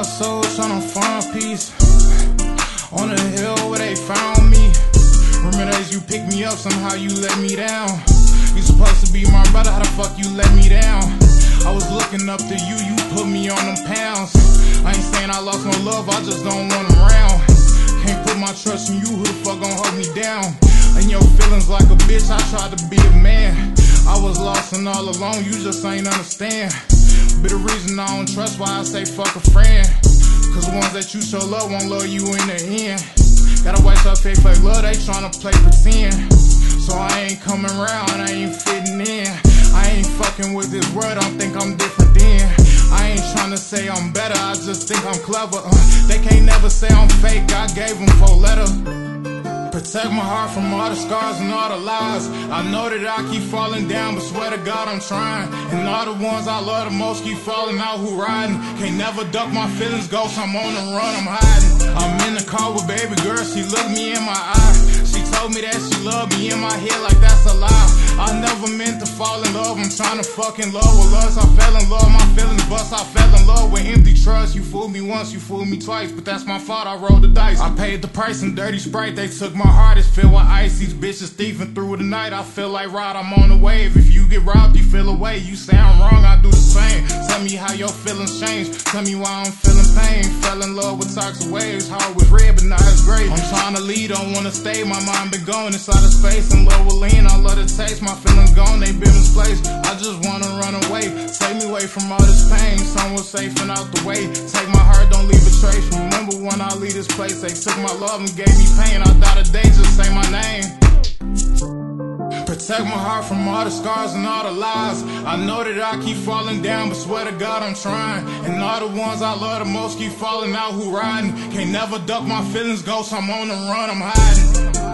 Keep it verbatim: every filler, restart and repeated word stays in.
Lost souls tryna find peace on the hill where they found me. Remember days you picked me up, somehow you let me down. You supposed to be my brother, how the fuck you let me down? I was looking up to you, you put me on them pounds. I ain't saying I lost no love, I just don't want them around. Can't put my trust in you, who the fuck gon' hold me down? And your feelings like a bitch, I tried to be a man. I was lost and all alone, you just ain't understand. Be the reason I don't trust, why I say fuck a friend. Cause the ones that you show love won't love you in the end. Gotta waste up fake fake love, they tryna play pretend. So I ain't coming round, I ain't fitting in. I ain't fucking with this world, I think I'm different then. I ain't tryna say I'm better, I just think I'm clever. uh, They can't never say I'm fake, I gave them four letters. Protect my heart from all the scars and all the lies. I know that I keep falling down, but swear to God I'm trying. And all the ones I love the most keep falling out who riding. Can't never duck my feelings, ghost, I'm on the run, I'm hiding. I'm in the car with baby girl, she looked me in my eye. She told me that she loved me, in my head like that's a lie. I never meant to fall in love, I'm trying to fucking love with lust. I fell in love, my feelings bust, I fell in love with empty trust. You fooled me once, you fooled me twice, but that's my fault, I rolled the dice. I paid the price in dirty Sprite, they took my heart is filled with ice. These bitches thieving through the night, I feel like Rod, I'm on the wave. If you get robbed, you feel away, you say I'm wrong, I do the same. Tell me how your feelings change, tell me why I'm feeling pain. Fell in love with toxic waves, heart was red but now it's gray. I'm trying to lead, don't wanna stay, my mind been going inside of space. In love with lean, I love the taste, my feelings gone, they been misplaced. I just wanna run away, take me away from all this pain. Somewhere safe and out the way, take my heart, don't leave a trace. Remember when I leave this place, they took my love and gave me pain. I died a day, just say my name. Protect my heart from all the scars and all the lies. I know that I keep falling down, but swear to God I'm trying. And all the ones I love the most keep falling out who riding. Can't never duck my feelings, ghost, I'm on the run, I'm hiding.